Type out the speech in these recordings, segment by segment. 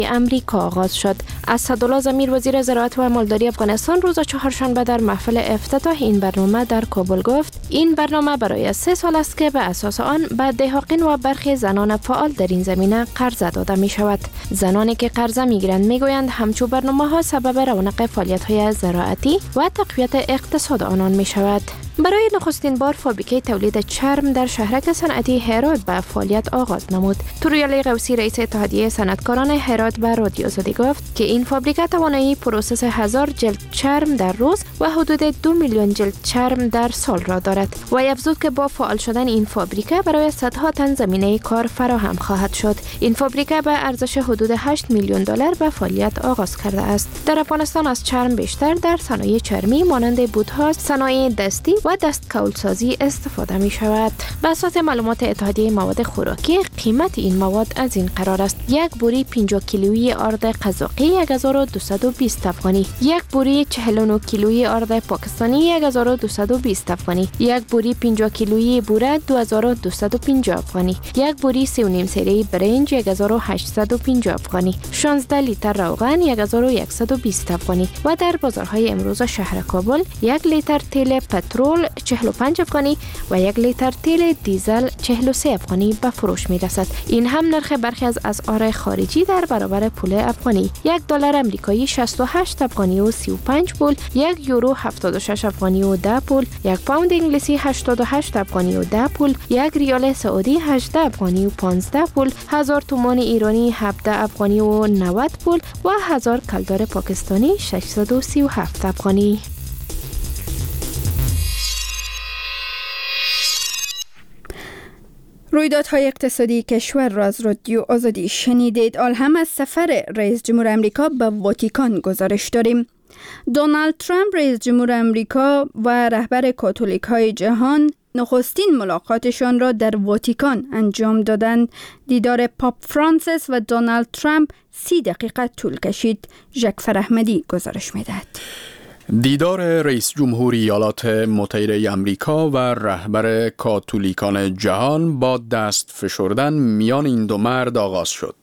امریکا آغاز شد. اسدالله ضمیر وزیر زراعت و مالداری افغانستان روز چهارشنبه در محفل افتتاح این برنامه در کابل گفت این برنامه برای 3 سال است که به اساس آن به دهقان و برخی زنان فعال در این زمینه قرضه داده می شود. زنانی که قرضه می گیرند می گویند همچون برنامه ها سبب رونق فعالیت های زراعتی و تقویت اقتصاد آنان می شود. برای نخستین بار فابریکه تولید چرم در شهرک صنعتی هرات به فعالیت آغاز نمود. توریالی قوسی رئیس اتحادیه صنعتکاران هرات به رادیو آزادی گفت که این فابریکه توانایی پروسس 1000 جلد چرم در روز و حدود 2 میلیون جلد چرم در سال را دارد و افزود که با فعال شدن این فابریکه برای صدها تن زمینه کار فراهم خواهد شد. این فابریکه به ارزش حدود 8 میلیون دلار به فعالیت آغاز کرده است. در افغانستان از چرم بیشتر در صنایع چرمی مانند بوت‌ها، صنایع دستی و دستکولسازی استفاده می شود. به اساس معلومات اتحادیه مواد خوراکی قیمت این مواد از این قرار است: یک بوری 50 کیلویی آرد قزاقی 1220 افغانی، یک بوری 49 کیلویی آرد پاکستانی 1220 افغانی، یک بوری 50 کیلویی بوره 2250 افغانی، یک بوری 3.5 سری برنج 1850 افغانی، 16 لیتر روغن 1120 افغانی و در بازارهای امروز شهر کابل 1 لیتر تیل پترول 45 افغانی و 1 لیتر تیل دیزل 43 افغانی به فروش می رسد. این هم نرخ برخی از اسعار خارجی در برابر پول افغانی: 1 دلار امریکایی 68 افغانی و 35 پول، 1 یورو 76 افغانی و 10 پول، 1 پوند انگلیسی 88 افغانی و 10 پول، 1 ریال سعودی 18 افغانی و 15 پول، 1000 تومان ایرانی 17 افغانی و 90 پول و 1000 کلدار پاکستانی 637 افغانی. رویدادهای اقتصادی کشور را از رادیو آزادی شنیدید. آل هم از سفر رئیس جمهور امریکا به واتیکان گزارش داریم. دونالد ترامپ رئیس جمهور امریکا و رهبر کاتولیک های جهان نخستین ملاقاتشان را در واتیکان انجام دادند. دیدار پاپ فرانسیس و دونالد ترامپ 30 دقیقه طول کشید. ژک احمدی گزارش می‌دهد. دیدار رئیس جمهور ایالات متحده آمریکا و رهبر کاتولیکان جهان با دست فشردن میان این دو مرد آغاز شد.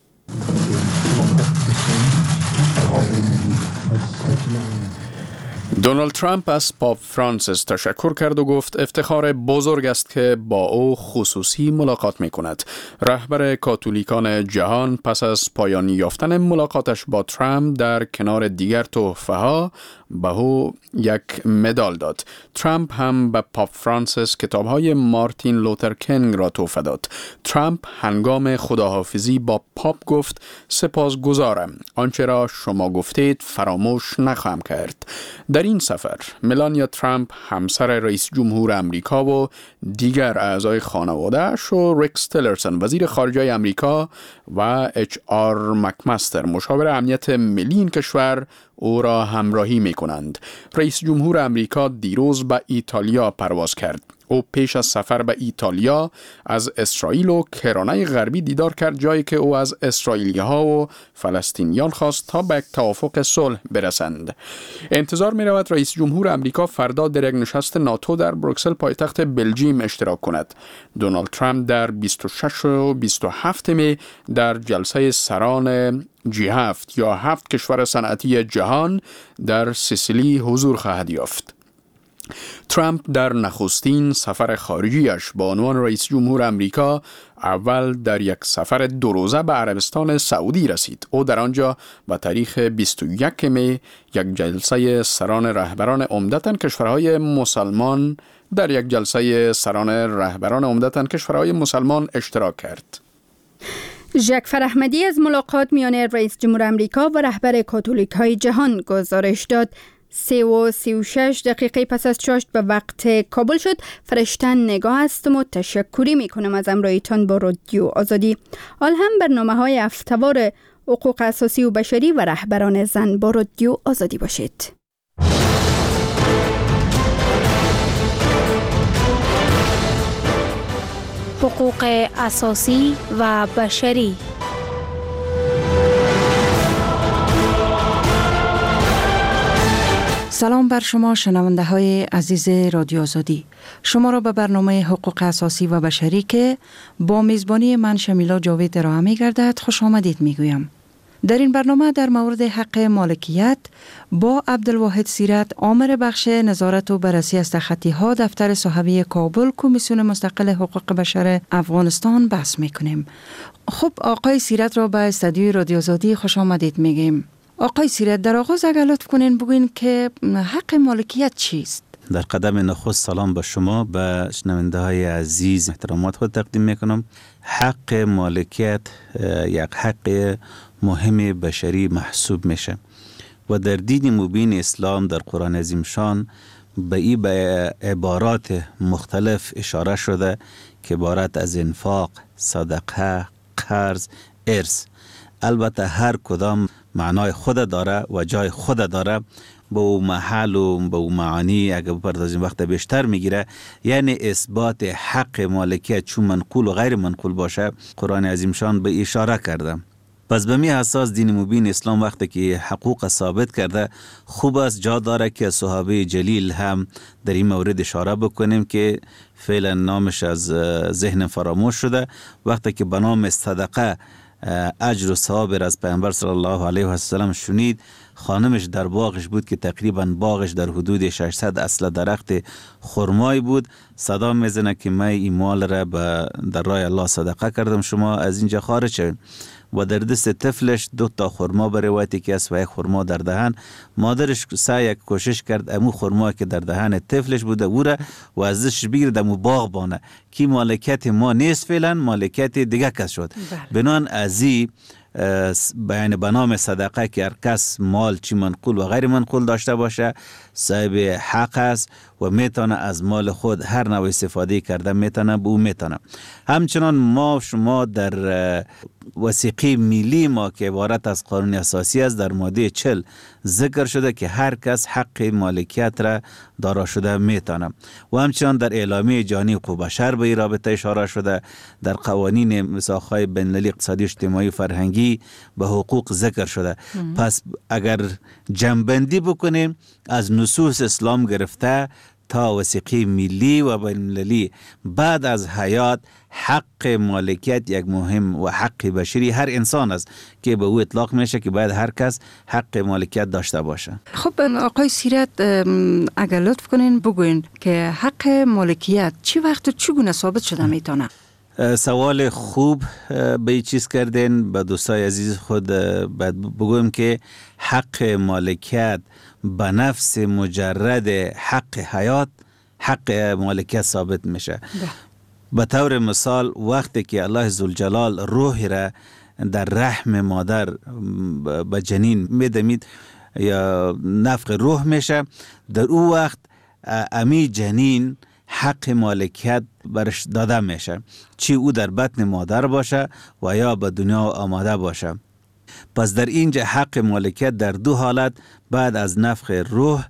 دونالد ترامپ از پاپ فرانسیس تشکر کرد و گفت افتخار بزرگ است که با او خصوصی ملاقات می کند. رهبر کاتولیکان جهان پس از پایان یافتن ملاقاتش با ترامپ در کنار دیگر تحفه ها به او یک مدال داد. ترامپ هم به پاپ فرانسیس کتاب‌های مارتین لوتر کینگ را تحفه داد. ترامپ هنگام خداحافظی با پاپ گفت سپاسگزارم. آنچه را شما گفتید فراموش نخواهم کرد. در این سفر ملانیا ترامپ همسر رئیس جمهور امریکا و دیگر اعضای خانواده‌اش و ریکس تیلرسون وزیر خارجه امریکا و HR مکمستر مشاور امنیت ملی این کشور او را همراهی می کنند. رئیس جمهور امریکا دیروز به ایتالیا پرواز کرد. او پیش از سفر به ایتالیا از اسرائیل و کرانه غربی دیدار کرد، جایی که او از اسرائیلی ها و فلسطینیان خواست تا به یک توافق صلح برسند. انتظار می رود رئیس جمهور امریکا فردا در یک نشست ناتو در بروکسل پایتخت بلژیم اشتراک کند. دونالد ترامپ در 26 و 27 می در جلسه سران G7 یا 7 کشور صنعتی جهان در سیسیلی حضور خواهد یافت. ترامپ در نخستین سفر خارجیش با عنوان رئیس جمهور امریکا اول در یک سفر 2 روزه به عربستان سعودی رسید. او در آنجا به تاریخ 21 می یک جلسه سران رهبران عمدتاً کشورهای مسلمان اشتراک کرد. ژک احمدی از ملاقات میان رئیس جمهور امریکا و رهبر کاتولیک های جهان گزارش داد. 3:36 دقیقه پس از چاشت به وقت کابل شد. فرشتن نگاه هستم و تشکری میکنم از همراهیتان با رادیو آزادی. حال هم برنامه‌های هفته‌وار حقوق اساسی و بشری و رهبران زن با رادیو آزادی باشید. حقوق اساسی و بشری. سلام بر شما شنونده های عزیز رادیو آزادی. شما را به برنامه حقوق اساسی و بشری که با میزبانی من شمیلا جاوید ارائه می گردد خوش آمدید می گویم. در این برنامه در مورد حق مالکیت با عبدالواحد سیرت، آمر بخش نظارت و بررسی استخطی‌ها دفتر صحابی کابل، کمیسیون مستقل حقوق بشر افغانستان بحث میکنیم. خب آقای سیرت را به استودیوی رادیو آزادی خوش آمدید میگیم. آقای سیرت، در آغاز اگر لطف کنین بگوین که حق مالکیت چیست؟ در قدم نخست سلام به شما، به شنونده های عزیز احترامات خود تقدیم میکنم. حق مالکیت یک حق مهم بشری محسوب میشه و در دین مبین اسلام در قرآن عظیم شان به این عبارات مختلف اشاره شده که عبارت از انفاق، صدقه، قرض، ارث. البته هر کدام معنای خود داره و جای خود داره، با او محل و با او معانی اگر بپردازیم وقت بیشتر میگیره. یعنی اثبات حق مالکیت چون منقول و غیر منقول باشه قرآن عظیم شان به اشاره کرده. پس به می اساس دین مبین اسلام وقتی که حقوق ثابت کرده، خوب است جا داره که صحابه جلیل هم در این مورد اشاره بکنیم که فعلا نامش از ذهن فراموش شده. وقتی که به نام صدقه اجر و ثواب از پیامبر صلی الله علیه و سلم شنید، خانمش در باغش بود که تقریبا باغش در حدود 600 اصل درخت خرمای بود. صدا میزنه که من این مال را در راه الله صدقه کردم، شما از اینجا خارج شوید. و در دست طفلش 2 تا خرما به روایتی که است و 1 خرما در دهن. مادرش سعی کوشش کرد امو خرما که در دهن طفلش بوده او را و ازش بگیرد امو باغ بانه که مالکیت ما نیست، فعلا مالکیت دیگه کس شد. بنان ازی بیان به نام صدقه که هر کس مال چی منقول و غیر منقول داشته باشه صاحب حق است و میتونه از مال خود هر نوع استفاده کرده میتونه به او میتونه. همچنان ما شما در وثیقه ملی ما که عبارت از قانون اساسی است در ماده 40 ذکر شده که هر کس حق مالکیت را دارا شده میتونه و همچنان در اعلامیه جهانی حقوق بشر به این رابطه اشاره شده. در قوانین میثاق‌های بین‌المللی اقتصادی اجتماعی فرهنگی به حقوق ذکر شده. پس اگر جمع‌بندی بکنیم از نصوص اسلام گرفته تا وثیقه ملی و بین‌المللی بعد از حیات، حق مالکیت یک مهم و حق بشری هر انسان است که به او اطلاق میشه که باید هر کس حق مالکیت داشته باشه. خب آقای سیرت، اگر لطف کنین بگوین که حق مالکیت چی وقت و چگونه ثابت شده میتونه؟ سوال خوب به این چیز کردین. به دوستای عزیز خود بگویم که حق مالکیت به نفس مجرد حق حیات، حق مالکیت ثابت میشه. به طور مثال وقتی که الله ذوالجلال روح را در رحم مادر به جنین میدمید یا نفخ روح میشه، در او وقت امی جنین حق مالکیت برش داده میشه، چی او در بطن مادر باشه و یا به دنیا آماده باشه. پس در اینجا حق مالکیت در 2 حالت بعد از نفخ روح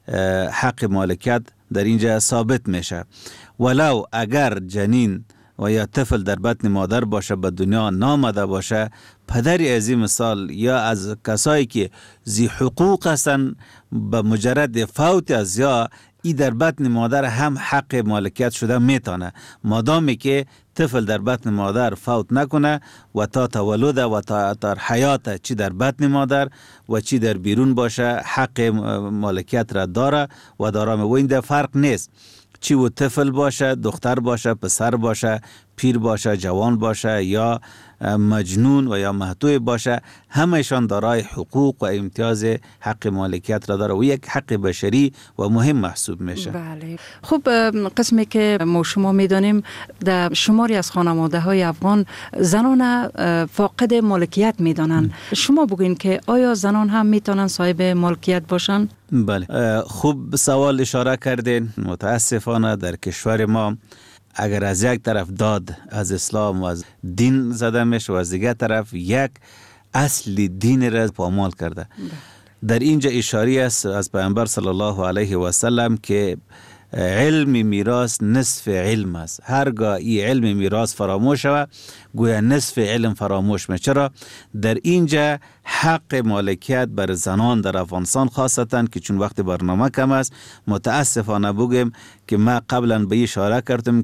حق مالکیت در اینجا ثابت میشه. ولو اگر جنین و یا طفل در بطن مادر باشه به دنیا نامده باشه، پدری از این مثال یا از کسایی که ذی حقوق هستن به مجرد فوت از یا ای در بطن مادر هم حق مالکیت شده میتونه، مادامی که طفل در بطن مادر فوت نکنه و تا تولد و تا حیات چی در بطن مادر و چی در بیرون باشه حق مالکیت را داره و دارم. و این در فرق نیست چی و طفل باشه، دختر باشه، پسر باشه، پیر باشه، جوان باشه یا مجنون و یا محتوی باشه، همهشان دارای حقوق و امتیاز حق مالکیت را داره و یک حق بشری و مهم محسوب میشه. بله. خب قسمی که ما شما میدانیم در شماری از خانواده های افغان زنان فاقد مالکیت میدانند. شما بگوین که آیا زنان هم میتونن صاحب مالکیت باشن؟ بله، خوب سوال اشاره کردین. متاسفانه در کشور ما اگر از یک طرف داد از اسلام و از دین زده میشه و از دیگر طرف یک اصل دین را پامال کرده. در اینجا اشاره است از پیامبر صلی الله علیه و سلم که علم میراث نصف علم است. هرگاه این علم میراث فراموش شود گویا نصف علم فراموش میشه. چرا؟ در اینجا حق مالکیت بر زنان در افغانستان خاصتا که چون وقت برنامه کم است متاسفانه بگم که ما قبلا به اشاره کردم که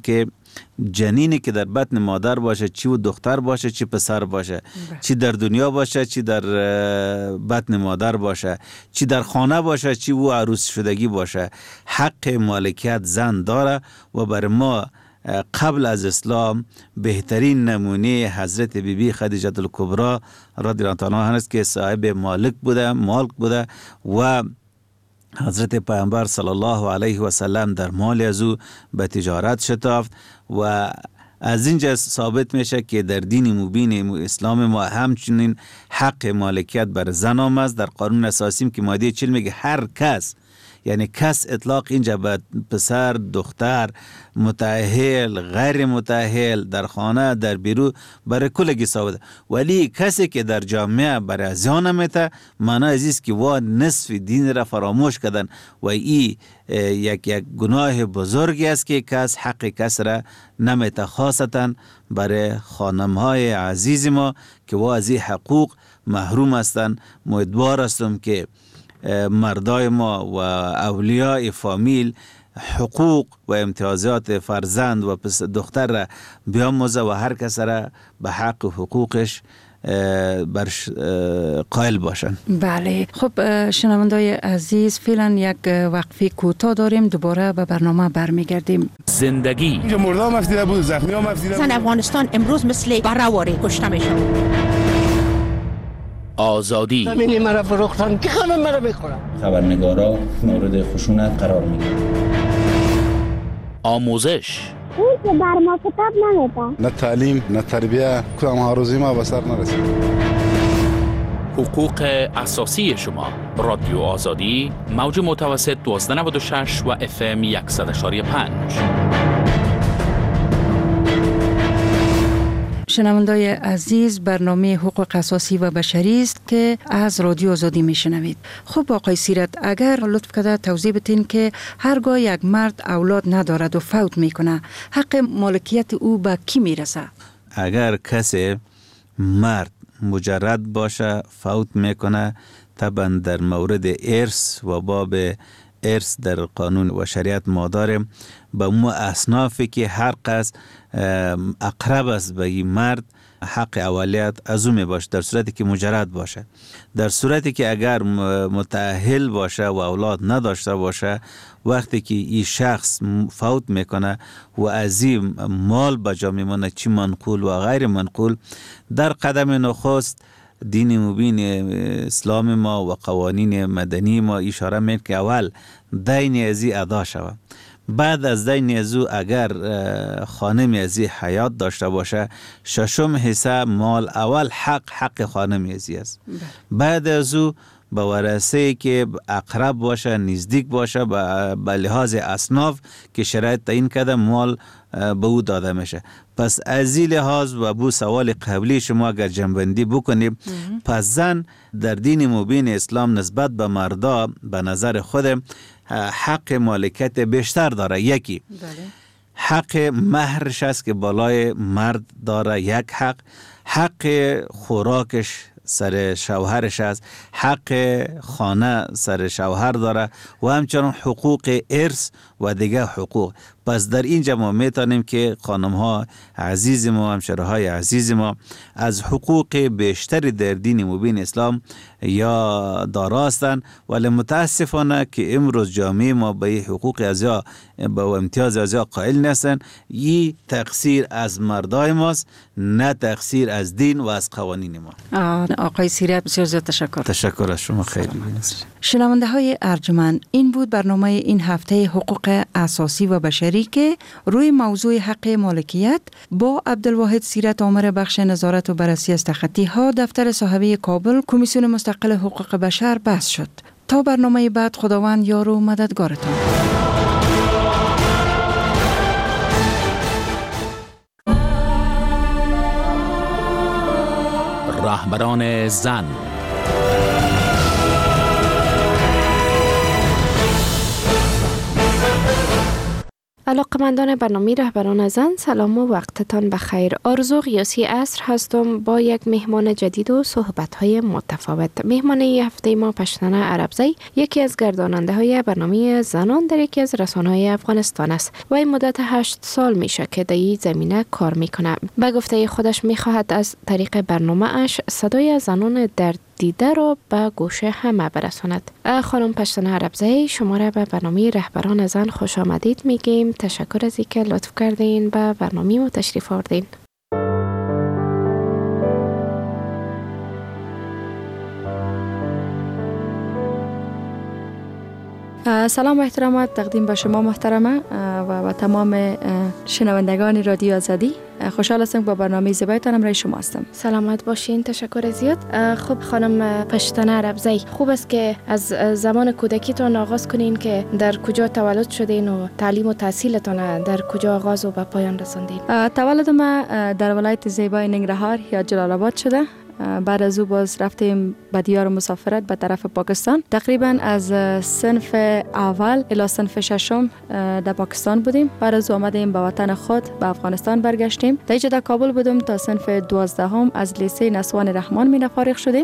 جنینی که در بطن مادر باشه، چی و دختر باشه چی پسر باشه، چی در دنیا باشه چی در بطن مادر باشه، چی در خانه باشه چی و عروس شدگی باشه، حق مالکیت زن داره. و بر ما قبل از اسلام بهترین نمونه حضرت بیبی خدیجه الکبری رضی الله عنها هست که صاحب مالک بوده و حضرت پیامبر صلی الله علیه و سلم در مال از او به تجارت شتافت. و از اینجا ثابت میشه که در دین مبین اسلام ما همچنین حق مالکیت بر زن آمد. در قانون اساسی که ماده 40 میگه هر کس، یعنی کس اطلاق اینجا به پسر، دختر، متأهل، غیر متأهل، در خانه، در بیرون، برای کلگی ثابته. ولی کسی که در جامعه برای زیان میته، معنی عزیز که وا نصف دین را فراموش کردن و این یک گناه بزرگی است که کس حق کس را نمیته، خاصتا برای خانمهای عزیز ما که وا از این حقوق محروم هستند. امیدوار هستم که مردای ما و اولیاء فامیل حقوق و امتیازات فرزند و دختر را بیاموزه و هر کس را به حق و حقوقش قائل باشن. بله، خب شنوندای عزیز، فعلا یک وقفه کوتاه داریم، دوباره به برنامه برمیگردیم. زندگی اینجا مرده هم افزیده بود، زخمی هم افزیده بود. زن افغانستان امروز مثل برهواری کشته میشه. آزادی زمینی مرا فروختن که خانم مرا بخورم. خبرنگارا مورد خشونت قرار میگیرن. آموزش اون که بر ما کتاب نمیده، نه تعلیم نه تربیه، کدام هاروزی ما به سر نرسید. حقوق اساسی شما. رادیو آزادی، موج متوسط 1296 و FM 100.5. شنوندای عزیز، برنامه حقوق اساسی و بشری است که از رادیو آزادی میشنوید. خب آقای سیرت، اگر لطف کرده توضیح بدین که هرگاه یک مرد اولاد ندارد و فوت میکنه، حق مالکیت او به کی میرسه؟ اگر کسی مرد مجرد باشه فوت میکنه، طبعا در مورد ارث و باب ارث در قانون و شریعت ما داریم به ما اصنافی که هر کس اقرب است به این مرد حق اولیت از او می باشه، در صورتی که مجرد باشه. در صورتی که اگر متأهل باشه و اولاد نداشته باشه، وقتی که این شخص فوت میکنه و از این مال به جا میمونه، چی منقول و غیر منقول، در قدم نخست دین مبین اسلام ما و قوانین مدنی ما اشاره میکنه که اول دین ازی ادا شود. بعد از دین ازو اگر خانم ازی حیات داشته باشه، ششم حصه مال اول حق خانم ازی است. بعد ازو به ورثه که اقرب باشه، نزدیک باشه، به لحاظ اصناف که شرایط تعیین کرده مال به او داده میشه. پس از این لحاظ و بو سوال قبلی شما اگر جنبندی بکنیم، پس زن در دین مبین اسلام نسبت به مردا به نظر خود حق مالکیت بیشتر داره. یکی حق مهرش است که بالای مرد داره، یک حق خوراکش سر شوهرش است، حق خانه سر شوهر داره و همچنان حقوق ارث و دیگه حقوق. پس در اینجا ما میتونیم که خانم ها عزیز ما، همشره های عزیز ما از حقوق بیشتری در دین مبین اسلام یا داراستن، ولی متاسفانه که امروز جامعه ما به حقوق ازیا به امتیاز ازیا قائل نیستن. این تقصیر از مردای ماست، نه تقصیر از دین و از قوانین ما. آقای سیرت بسیار زیاد تشکر. تشکر از شما، خیلی ممنون. شنونده های ارجمند، این بود برنامه این هفته حقوق اساسی و بشری که روی موضوع حق مالکیت با عبدالواحد سیرت آمر بخش نظارت و بررسی از تخطی ها دفتر صاحبه کابل کمیسیون مستقل حقوق بشر بحث شد. تا برنامه بعد، خداوند یار و مددگارتان. رهبران زن. علاقمندان برنامه رهبران زن، سلام و وقتتان بخیر. آرزو قیاسی عصر هستم با یک مهمان جدید و صحبت‌های متفاوت. مهمان این هفته ما پشتنه عربزی، یکی از گرداننده های برنامه زنان در یکی از رسانه‌های افغانستان است و این مدت 8 سال میشه که در این زمینه کار میکنه. به گفته خودش میخواهد از طریق برنامه اش صدای زنان درد دیده را به گوش همه برساند. خانم پشتنه عربزی، شما را به برنامه رهبران زن خوش آمدید میگیم. تشکر از اینکه لطف کردین به برنامه ما تشریف آوردین. سلام و احترامات تقدیم به شما محترمه و تمام شنوندگان رادیو آزادی. خوشحال هستم با برنامه زیبایتان رای شما هستم. سلامت باشین، تشکر زیاد. خب خانم پشتنه عربزی، خوب است که از زمان کودکیتون آغاز کنین که در کجا تولد شدین و تعلیم و تحصیلتون در کجا آغاز و به پایان رساندین؟ تولد ما در ولایت زیبای ننگرهار یا جلال آباد شده. بعد از او باز رفتیم به دیار مسافرت به طرف پاکستان. تقریبا از صنف اول الی صنف ششم در پاکستان بودیم. بعد از او آمدیم به وطن خود به افغانستان برگشتیم. در کابل بودیم تا صنف 12 از لیسه نسوان رحمان می فارغ شدیم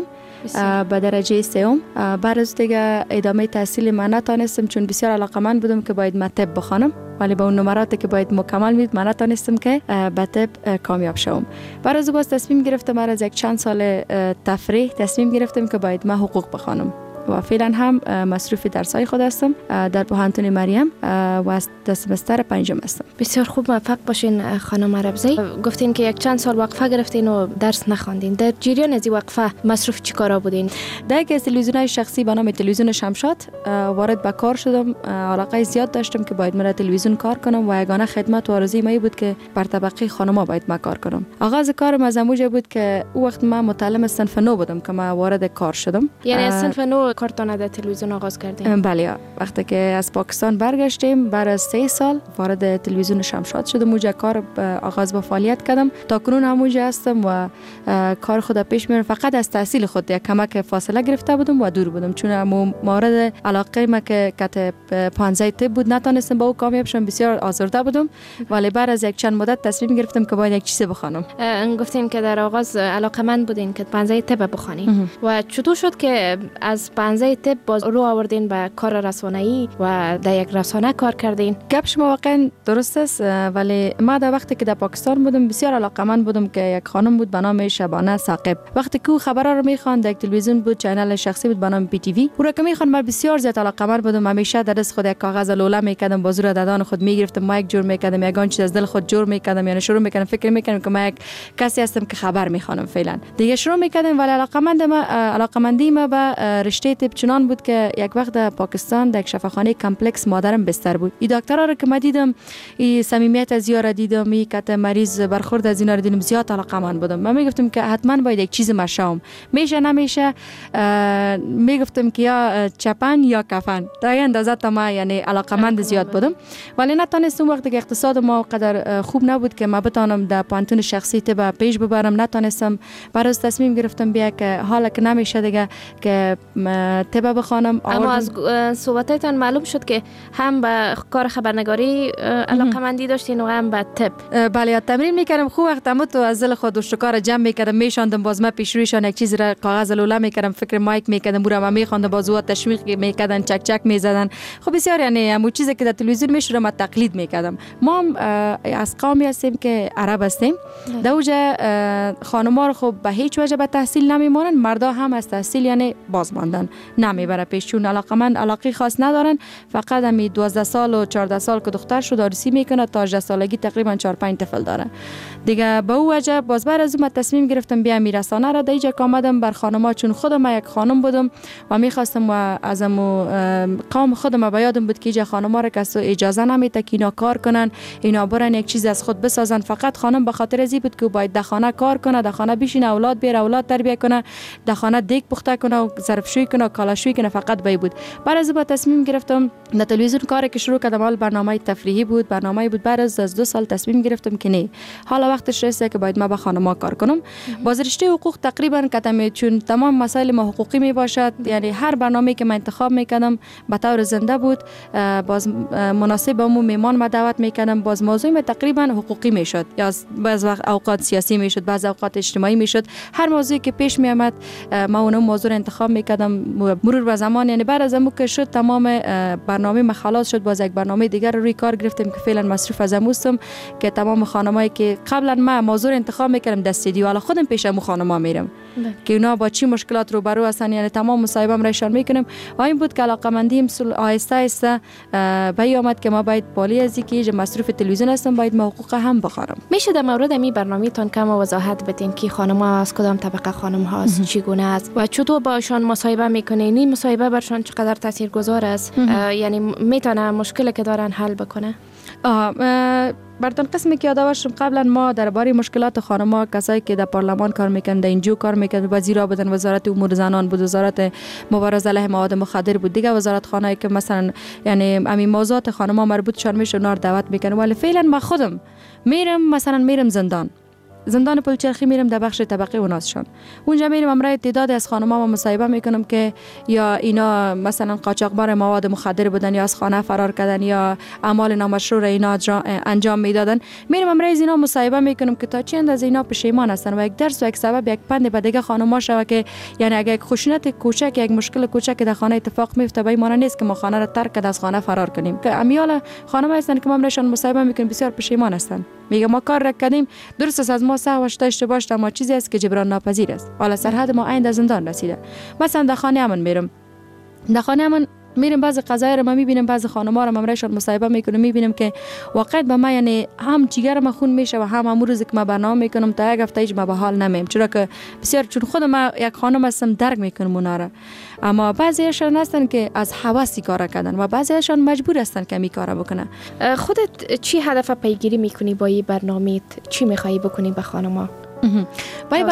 به درجه 3. بعد از دیگه ادامه تحصیل من نتانستم چون بسیار علاقمند بودم که باید مطب بخوانم، ولی با اون نمراتی که باید مکمل می‌بود من نتونستم که به طب کامیاب شوم. بعد از باز تصمیم گرفتم از یک چند سال تفریح تصمیم گرفتم که باید من حقوق بخوانم و فعلا هم مصروف درس‌های خود هستم در پوهنتون مریم و از سمستر 5 هستم. بسیار خوب، موفق باشین خانم عربزی. گفتین که یک چند سال وقفه گرفتین و درس نخواندین. در جریان از وقفه مصروف چی کارا بودین؟ در یک تلویزیونای شخصی به نام تلویزیون شمشاد وارد به کار شدم. علاقه زیاد داشتم که باید من تلویزیون کار کنم و یگانه خدمت و آرزوی من بود که بر طبقه خانم‌ها باید من کار کنم. آغاز کارم از اموجه بود که او وقت من متعلم صنف 9 بودم که من وارد کار شدم. یعنی از صنف 9 کارتون در تلویزیون آغاز کردیم؟ بله، وقتی که از پاکستان برگشتیم بعد از 3 سال وارد تلویزیون شمشاد شدم. موجه کار آغاز به فعالیت کردم. تا کنون همونجا هستم و کار خود پیش میرم. فقط از تحصیل خود یک کمک فاصله گرفته بودم و دور بودم چون مورد علاقه ما که کت 15 طب بود نتونستم با او کامیاب شم. بسیار آزرده بودم ولی بعد از یک چند مدت تصمیم گرفتم که باید یک چیز بخوانم. گفتین که در آغاز علاقمند بودین که 15 طب بخوانید و چطور شد که از 15 طب باز رو آوردین به کار رسانه‌ای و در یک رسانه کار کردین؟ گپ شما واقعا درست است، ولی ما در وقتی که در پاکستان بودم بسیار علاقمند بودم که یک خانم بود به نام شبانه ثاقب. وقتی که او خبرها رو میخواند در تلویزیون بود، چینل شخصی بود به نام پی تی وی، او را که میخواند من بسیار زیاد علاقمند بودم. همیشه در دست خود یک کاغذ لوله میکردم، بازو را ددان خود میگرفتم، مایک جور میکردم، یگان چیز از دل خود جور میکردم، یعنی شروع میکردم فکر میکردم که من یک کسی هستم که خبر میخوانم. فعلا دیگه شروع میکردم ولی علاقمندی ما به رشته طب چنان بود که یک وقت در پاکستان در شفاخانه کمپلکس مادرم بستر بود. این دکترها رو که من دیدم، این صمیمیت از یارا دیدم، این کت مریض برخورد از اینا رو دیدم، زیاد علاقمند بودم. من میگفتم که حتما باید یک چیز مشام میشه نمیشه، میگفتم که یا چپن یا کفن. در این اندازه تا ما یعنی علاقمند زیاد بودم ولی نتونستم. وقتی که اقتصاد ما قدر خوب نبود که ما بتونم در پانتون شخصی طب پیش ببرم نتونستم. برای تصمیم گرفتم بیا که حالا که نمیشه دیگه که طب بخوانم. اما از صحبتاتون معلوم شد که هم به کار خبرنگاری علاقمندی داشتین و هم به طب. بله، تمرین میکردم. خوب وقت هم تو از دل خود شکار جمع میکردم، میشاندم، باز ما پیش رویشان یک چیز را کاغذ لوله میکردم، فکر مایک میکردم، برام میخواندم، بازو تشویق میکردن، چک چک میزدن. خب بسیار یعنی همون چیزی که در تلویزیون میشوره ما تقلید میکردم. ما از قومی هستیم که عرب هستیم. در اوجه خانم‌ها رو خب به هیچ وجه به تحصیل نمیمونن، مردا هم از تحصیل یعنی باز ماندن نمیبره پیش چون علاقه خاص ندارن. فقط همی 12 سال و 14 سال که دختر شد عروسی میکنه تا 18 سالگی تقریبا 4-5 طفل داره دیگه. به او وجه باز بعد از اون تصمیم گرفتم بیام رسانه را دیگه آمدم بر خانم‌ها چون خودم یک خانم بودم و میخواستم و از قوم خودم به یادم بود که اینجا خانم‌ها را کس اجازه نمیده که اینا کار کنن، اینا برن یک چیز از خود بسازن. فقط خانم به خاطر ازی بود که باید در خانه کار کنه، در خانه بشینه، اولاد بیاره، اولاد تربیت کنه، در خانه دیگ پخته کنه و ظرفشویی کنه کنه کالاشویی کنه فقط بی بود. بعد از با تصمیم گرفتم در تلویزیون کاری که شروع کردم. اول برنامه تفریحی بود، برنامه بود. بعد از 2 سال تصمیم گرفتم که نه، حالا وقتش رسیده که باید ما با خانم‌ها کار کنم. باز رشته حقوق تقریبا کتم، چون تمام مسائل ما حقوقی می باشد، یعنی هر برنامه‌ای که من انتخاب میکردم به طور زنده بود. باز مناسب با مو میمان ما دعوت میکردم. باز موضوع ما تقریبا حقوقی میشد، یا بعض وقت اوقات سیاسی میشد، بعض اوقات اجتماعی میشد. هر موضوعی که پیش می آمد ما اون موضوع رو انتخاب میکردم. مرور به زمان، یعنی بعد از اون که شد تمام برنامه ما خلاص شد، باز یک برنامه دیگر رو روی کار گرفتیم که فعلا مصروف از اموستم که تمام خانمایی که قبلا ما موضوع انتخاب میکردم در استودیو، حالا خودم پیش مو خانما میرم که اونا با چی مشکلات رو برو هستن، یعنی تمام مصاحبه‌ام را نشان میکنم. و این بود که علاقه‌مندیم آهسته آهسته به آمد که ما باید بالی از اینکه مصروف تلویزیون هستم باید حقوق هم بخورم. میشه در مورد این برنامه تان کم وضاحت بدین که خانم‌ها از کدام طبقه خانم هاست، چگونه است و چطور باشون مصاحبه میکنین؟ این مصاحبه برشون چقدر تاثیرگذار است؟ یعنی میتونه مشکلی که دارن حل بکنه؟ براتون قسمی که یادآورشم قبلا ما درباره مشکلات خانم‌ها، کسایی که در پارلمان کار میکنن، در اینجا کار میکنن، وزیرا بودن، وزارت امور زنان بود، وزارت مبارزه علیه مواد مخدر بود، دیگه وزارت خانه‌ای که مثلا یعنی همین موضوعات خانم‌ها مربوط شون میشه اونها دعوت میکنن. ولی فعلا ما خودم میرم زندان پلچرخی میرم در بخش طبقه اوناسشان. اونجا میرم امرای تعداد از خانم‌ها مصاحبه میکنم که یا اینا مثلا قاچاقبار مواد مخدر بودن، یا از خانه فرار کردن، یا اعمال نامشروع اینا انجام میدادن. میرم امرای اینا مصاحبه میکنم که تا چه اندازه اینا پشیمان هستن و یک درس و یک سبب یک پند به دیگه خانم‌ها شوه که یعنی اگه یک خشونت کوچک، یک مشکل کوچک در خانه اتفاق میفته، به این معنی نیست که ما خانه را ترک کرده از خانه فرار کنیم. که امیال خانم‌ها هستن که ما امرایشان مصاحبه میکنیم بسیار پشیمان هستن، میگه ما کار را کردیم، درست است از ما سهوش اشتباه شد، اما چیزی است که جبران ناپذیر است. حالا سرحد ما عین زندان رسیده. مثلا در خانه من میرم بعضی قضایا رو ما میبینم، بعضی خانم‌ها رو امرایشان مصاحبه میکنم، میبینم که واقعا به ما یعنی هم جگر ما خون میشه و هم امروز که ما برنامه میکنم تا یک هفته ما به حال نمیم، چرا که بسیار چون خود ما یک خانم هستم درک میکنم اونا رو. اما بعضیشان هستن که از هوسی کار کردن و بعضیشان مجبور هستن که می کار بکنن. خودت چی هدف پیگیری میکنی با این برنامه؟ چی میخوایی بکنی به خانم‌ها؟ با این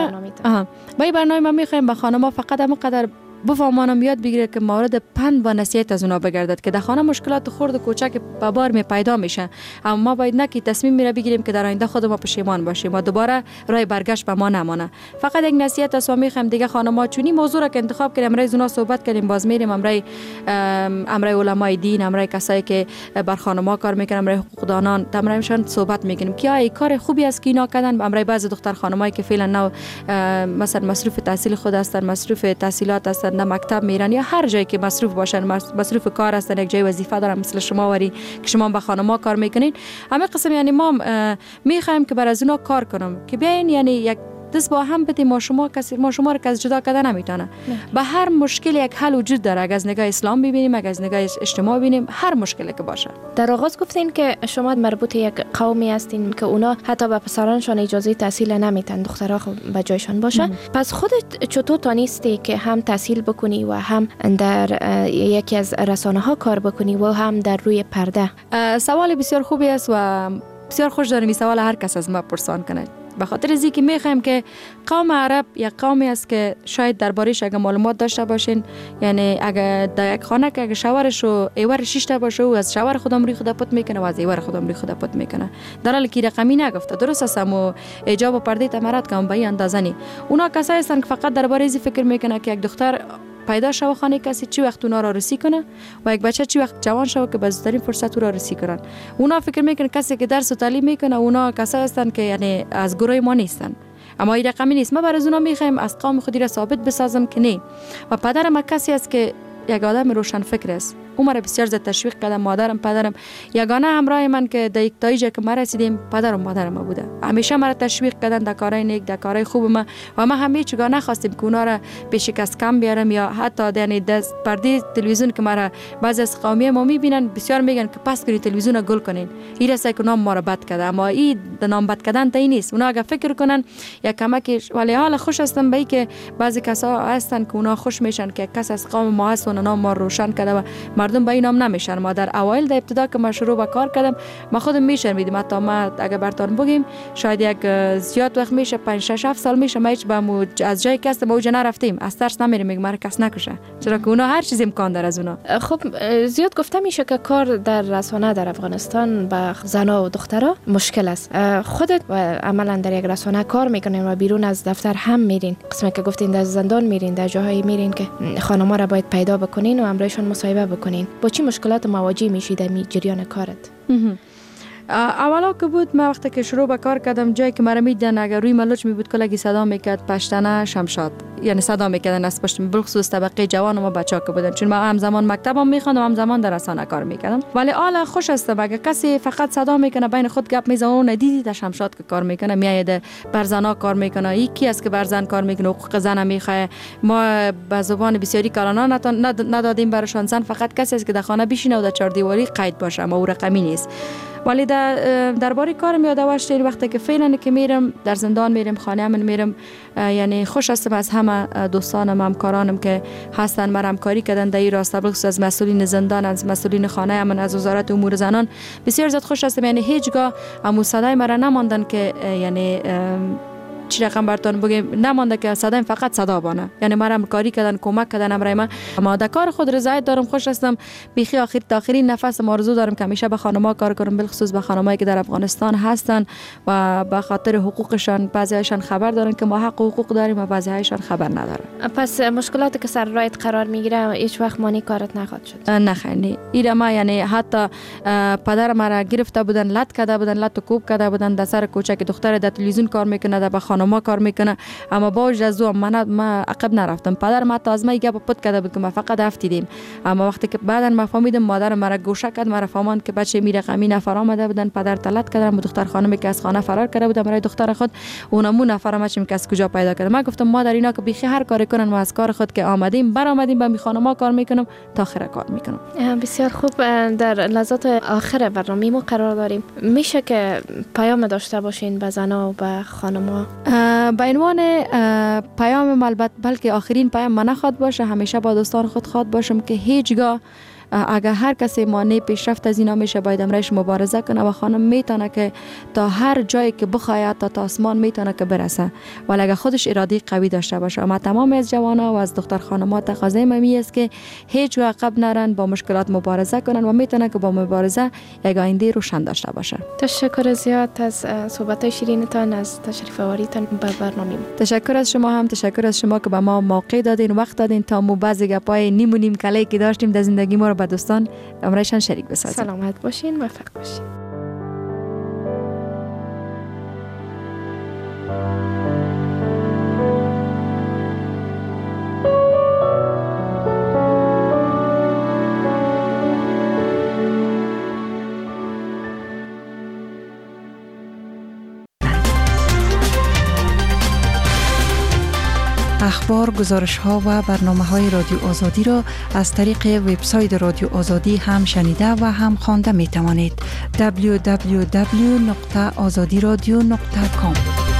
برنامه ما میخوایم به خانم‌ها فقط همونقدر بفهمانم یاد بگیره که مورد پند و نصیحت از اونا بگردد که در خانه مشکلات خرد و کوچک به بار می پیدا میشه، اما ما باید نه که تصمیم میره بگیریم که در آینده خود ما پشیمان باشیم و دوباره راه برگشت به ما نمانه. فقط یک نصیحت است و میخوایم دیگه خانم‌ها چونی موضوع را که انتخاب کردیم امروز اونا صحبت کردیم، باز میریم امرای علمای دین، امرای کسایی که بر خانم‌ها کار میکنن، امرای حقوقدانان، امرایشان صحبت میکنیم که ای کار خوبی است که اینا کردن. امرای بعضی دختر خانمایی که فعلا نو مثلا مصروف تحصیل خود هستن، مصروف تحصیلات هستن، در مکتب میرن یا هر جایی که مصروف باشن، مصروف کار هستن، یک جای وظیفه دارن مثل شما وری که شما با خانم‌ها کار میکنین. همه قسم یعنی ما میخوایم که بر از اونا کار کنم که بیاین یعنی یک دست با هم بدیم. ما شما رو از جدا کردن نمیتونه. به هر مشکل یک حل وجود داره. اگه از نگاه اسلام ببینیم، اگه از نگاه اجتماع ببینیم، هر مشکلی که باشه. در آغاز گفتین که شما مربوط یک قومی هستین که اونا حتی به پسرانشان اجازه تحصیل نمیتن، دخترها به جایشان باشه. پس خودت چطور تونستی که هم تحصیل بکنی و هم در یکی از رسانه‌ها کار بکنی و هم در روی پرده؟ سوال بسیار خوبی است و بسیار خوش دارم این سوال هر کس از ما پرسان کنه. به خاطر از اینکه میخوایم که قوم عرب یک قومی است که شاید دربارش اگه معلومات داشته باشین، یعنی اگه در یک خانه که اگه شوهرش و ایورش شیشته باشه و از شوهر خودم روی خود پت میکنه و از ایور خودم روی خود پت میکنه، در حالی که رقمی نگفته. درست است و حجاب و پرده تمرد کم به این اندازه نی. اونا کسایی هستن که فقط درباره این فکر میکنه که یک دختر پیدا شو خانه کسی چی وقت اونا را رسی کنه و یک بچه چی وقت جوان شو که بزرگترین فرصت او را رسی کنن. اونا فکر میکنن کسی که درس و تعلیم میکنه اونا کسایی هستن که یعنی از گروه ما نیستن، اما این رقمی نیست. ما برای اونا میخوایم از قوم خودی را ثابت بسازم که نه. و پدرم کسی است که یک آدم روشن فکر است. او مرا بسیار زیاد تشویق کرد. مادرم پدرم یگانه همراه من که در یک تایجی که ما رسیدیم پدرم مادرم بوده. همیشه مرا تشویق کردن در کارهای نیک، در کارهای خوب ما و ما همه چیزا نخواستیم که اونا را به شکست کم بیارم یا حتی یعنی دست پرده تلویزیون که مرا بعضی از قومی ما میبینن بسیار میگن که پس کنید تلویزیون را گل کنین. این است که نام ما را بد کرده، اما این نام بد کردن تا نیست. اونا اگه فکر کنن یا کمک ولی حال خوش هستم به اینکه بعضی کسا هستن که اونا خوش میشن که کس از قوم ما هست و نام ما روشن کرده و مردم به این نام نمیشن. ما در اوایل در ابتدا که ما شروع به کار کردم ما خودم میشرمیدم. حتی ما اگه براتون بگیم شاید یک زیاد وقت میشه 5 6 7 سال میشه ما هیچ از جای کس ما اوج نرفتیم. از ترس نمیریم میگم مرا کس نکشه، چرا که اونا هر چیز امکان داره از اونا. خب زیاد گفته میشه که کار در رسانه در افغانستان با زنا و دخترها مشکل است. خودت عملا در یک رسانه کار میکنین و بیرون از دفتر هم میرین، قسمی که گفتین در زندان میرین، در جاهایی میرین که خانم‌ها را باید پیدا بکنین و همراهشون مصاحبه بکنین. با چی مشکلات مواجه میشید در جریان کارت؟ اولا که بود ما وقتی که شروع به کار کردم جایی که مرا میدن اگر روی ملوچ می بود کلگی صدا میکرد پشتنه شمشاد، یعنی صدا میکردن از پشت، بالخصوص طبقه جوان ما بچه‌ها که بودن، چون ما همزمان مکتبم میخوندم همزمان در رسانه کار میکردم. ولی حالا خوش است اگه کسی فقط صدا میکنه بین خود گپ میزنه اون ندیدی در شمشاد که کار میکنه، میاد برزنا کار میکنه، یکی است که برزن کار میکنه، حقوق زن میخواه. ما به زبان بسیاری کلانا ندادیم براشون، زن فقط کسی است که در خانه بشینه و در چهار دیواری قید باشه، ما او رقمی نیست. ولی درباره کارم یادآورش وقتی که فعلا که میرم در زندان میرم خانه من میرم، یعنی خوش هستم از همه دوستانم همکارانم که هستن مرا همکاری کردن در این راسته، بخصوص از مسئولین زندان، از مسئولین خانه من، از وزارت امور زنان بسیار زیاد خوش هستم. یعنی هیچگاه امو صدای مرا نماندن که یعنی چی رقم براتون بگم نمانده که صدا فقط صدا بانه، یعنی مرا همکاری کردن، کمک کردن. امرای ما در کار خود رضایت دارم، خوش هستم. بیخی آخر تا آخرین نفس آرزو دارم که همیشه به خانم‌ها کار کنم، بالخصوص به خانمایی که در افغانستان هستن و به خاطر حقوقشان بعضی‌هایشان خبر دارن که ما حق و حقوق داریم و بعضی‌هایشان خبر ندارن. پس مشکلاتی که سر راهت قرار میگیره هیچ وقت مانی کارت نخواهد شد؟ نه خیلی. اینا ما یعنی حتی پدر مرا گرفته بودن، لط کرده بودن، لط و کوب کرده بودن در سر کوچه که دختر در تلویزیون کار میکنه، در ما کار میکنه، اما با وجود ما عقب نرفتم. پدر ما تا از ما گپ پد کرده بود که ما فقط افتیدیم، اما وقتی که بعدا ما فهمیدم مادر مرا گوشه کرد، مرا فهماند که بچه می رقمی نفر آمده بودن، پدر طلعت کردن و دختر خانمی که از خانه فرار کرده بود برای دختر خود، اونمون نفر چیم که از کجا پیدا کرد. ما گفتم مادر اینا که بیخی هر کاری کنن، ما از کار خود که آمدیم برآمدیم با می خانما کار میکنم تا آخر کار میکنم. بسیار خوب. در لحظات آخر برنامه ما قرار داریم، میشه که پیام داشته باشین به زنا و به خانما؟ به عنوان پیام البته بلکه آخرین پیام من نخواد باشه، همیشه با دوستان خود خواد باشم که هیچگاه اگر هر کسی مانع پیشرفت از اینا میشه باید امرش مبارزه کنه و خانم میتونه که تا هر جایی که بخواید تا آسمان میتونه که برسه، ولی اگر خودش اراده قوی داشته باشه. ما تمام از جوانا و از دختر خانم‌ها تقاضای می است که هیچ وقت عقب نرن، با مشکلات مبارزه کنن و میتونه که با مبارزه یک آینده روشن داشته باشه. تشکر زیاد از صحبت‌های شیرینتان، از تشریف آوریدتان به برنامه. تشکر از شما هم، تشکر از شما که به ما موقع دادین، وقت دادین تا مو بعضی گپای نیم و نیم کله‌ای که داشتیم در زندگی ما رو با دوستان امرایشان شریک بسازیم. سلامت باشین، موفق باشین. اخبار، گزارش‌ها و برنامه‌های رادیو آزادی را از طریق وبسایت رادیو آزادی هم شنیده و هم خوانده می‌توانید. www.azadiradio.com